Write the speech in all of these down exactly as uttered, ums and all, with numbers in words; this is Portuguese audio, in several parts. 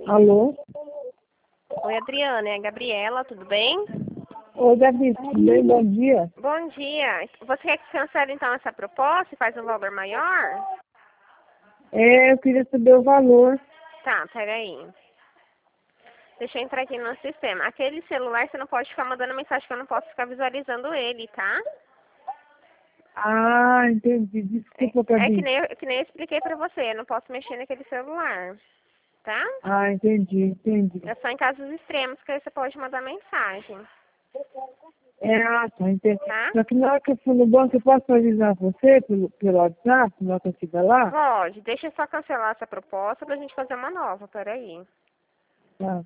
Alô? Oi, Adriana, é a Gabriela, tudo bem? Oi, Gabi, tudo bem? Bom dia. Bom dia. Você quer que cancele então essa proposta e faz um valor maior? É, eu queria saber o valor. Tá, peraí. Deixa eu entrar aqui no sistema. Aquele celular você não pode ficar mandando mensagem que eu não posso ficar visualizando ele, tá? Ah, entendi. É, Desculpa, é que, Gabi. nem, eu- que nem eu expliquei pra você, eu não posso mexer naquele celular, tá? Ah, entendi, entendi. É só em casos extremos que aí você pode mandar mensagem, É, ah, tá, entendi. tá? Só que na hora que eu for no banco, eu posso avisar você pelo, pelo WhatsApp, na hora que eu estiver lá? Pode, deixa eu só cancelar essa proposta pra gente fazer uma nova, peraí. Tá.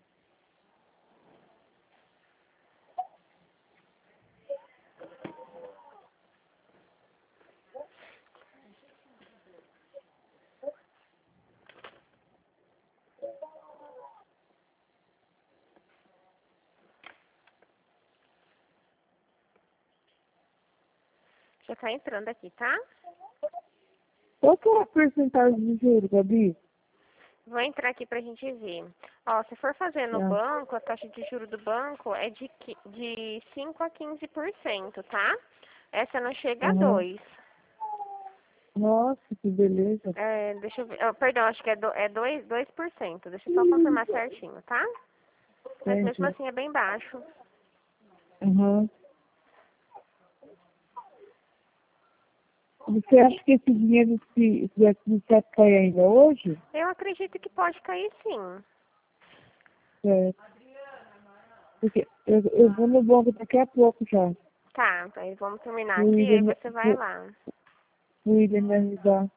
Já tá entrando aqui, tá? Qual que é a porcentagem de juros, Gabi? Vou entrar aqui pra gente ver. Ó, se for fazer no Tá. banco, a taxa de juros do banco é de, qui- de cinco a quinze por cento, tá? Essa não chega a Aham. dois. Nossa, que beleza. É, deixa eu ver. Oh, perdão, acho que é, do, é dois dois por cento. Deixa eu só confirmar certinho, tá? Mas mesmo Entendi. assim é bem baixo. Aham. Você acha que esse dinheiro se, se vai começar a cair ainda hoje? Eu acredito que pode cair sim. É, porque eu, eu vou no banco daqui a pouco já. Tá, aí vamos terminar O aqui e aí William, você vai o lá. William me ajudar.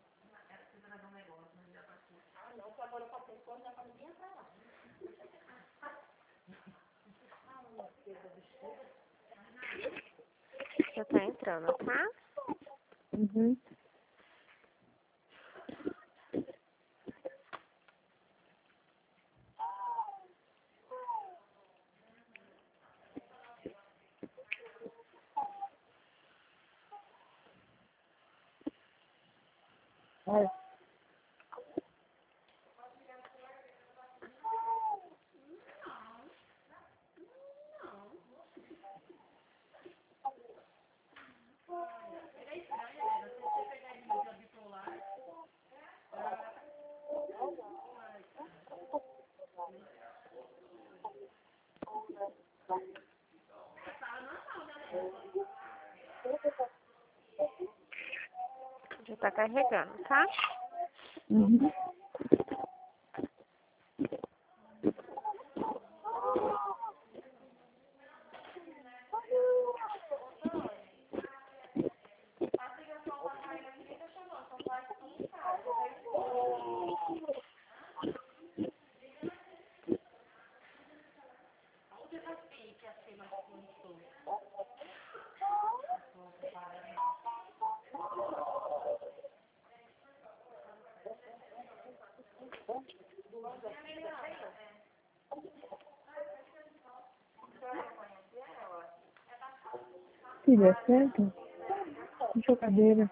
Já tá entrando, tá? Uhum. Vai. Já tá carregando, tá? Uhum. Filha, senta. Puxa a cadeira.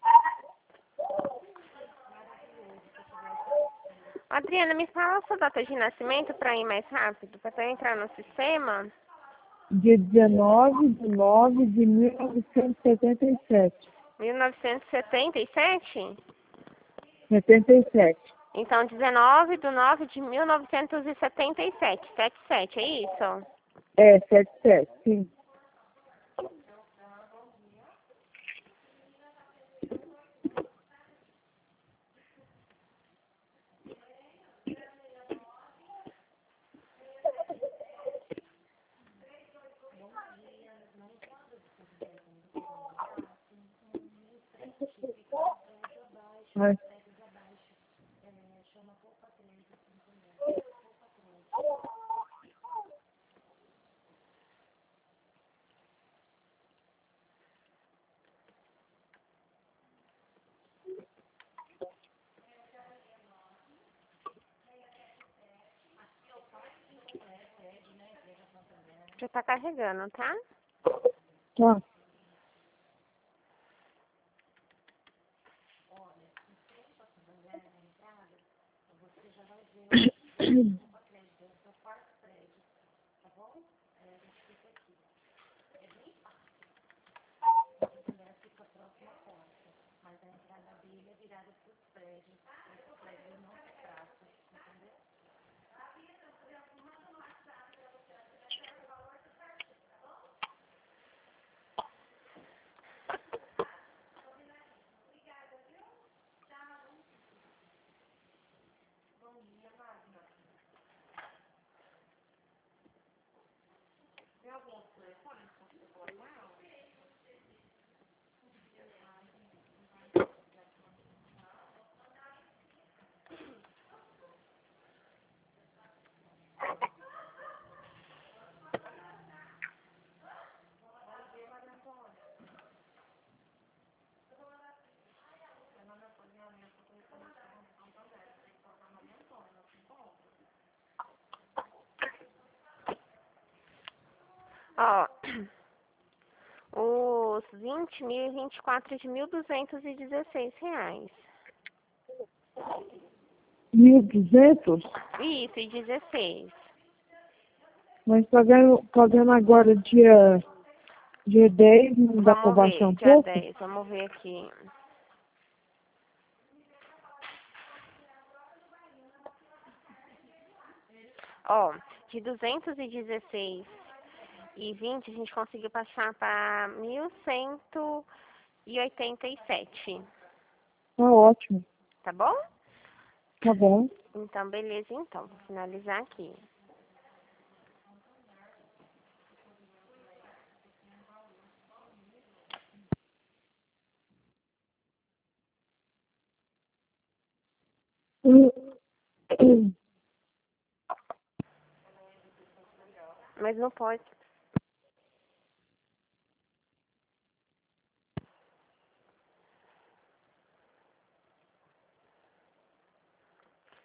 Adriana, me fala a sua data de nascimento para ir mais rápido, para eu entrar no sistema. Dia dezenove de nove de mil novecentos e setenta e sete. mil novecentos e setenta e sete? setenta e sete. Então, dezenove de nove de mil novecentos e setenta e sete. setenta e sete, é isso? É, setenta e sete, sim. Vai. Já tá carregando, tá? Tá. Ó, os vinte mil e vinte e quatro de mil duzentos e dezesseis reais. Mil e duzentos? Isso, e dezesseis. Mas pagando, pagando agora dia, dia dez, não dá pra Vamos baixar ver, um dia pouco? dez, vamos ver aqui. Ó, de duzentos e dezesseis e vinte a gente conseguiu passar para mil cento e oitenta e sete, Tá ótimo. tá bom? Tá bom. Então, beleza, então. Vou finalizar aqui. Hum, hum. Mas não pode.